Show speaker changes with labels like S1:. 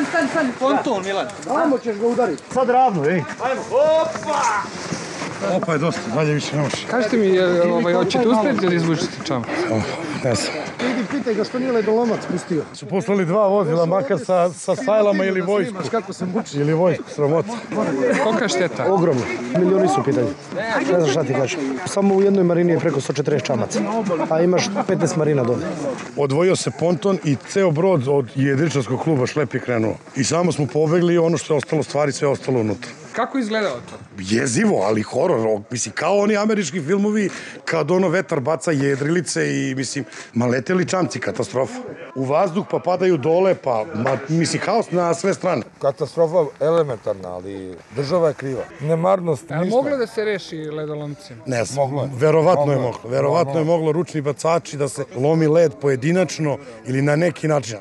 S1: Stani. Ponton, Milan.
S2: Ravno ćeš ga udariti. Sad ravno, ej.
S1: Ajmo, opa!
S3: Opa je dosta, dalje više ne može.
S4: Kažete mi, hoćete uspjeti da izvučete čamac?
S3: Ne znam.
S2: Idi, pitaj ga što nije ledolomac pustio.
S3: Su poslali 2 vozila, makar sa sajlama ili vojsku.
S2: Kako se muči.
S3: Ili vojsku, sramota.
S4: Kolika je šteta?
S2: Ogromno. Milioni su pitanje. Ne znam šta ti kažem. Samo u jednoj marini je preko 140 čamaca. A imaš 15 marina dole.
S3: Odvojio se ponton i ceo brod od jedričarskog kluba Šlep je krenuo. I samo smo pobegli i ono što je ostalo stvari, sve je ostalo unutra.
S4: Kako izgledao to?
S3: Jezivo, ali horor. Mislim, kao oni američki filmovi, kad ono vetar baca jedrilice i, mislim, leteli čamci, katastrofa. U vazduh pa padaju dole, pa, mislim, haos na sve strane.
S5: Katastrofa elementarna, ali država je kriva. Nemarnost, ništa.
S4: Ali moglo da se reši ledolomcem?
S3: Ne znam, verovatno je moglo. Verovatno je moglo ručni bacači da se lomi led pojedinačno ili na neki način.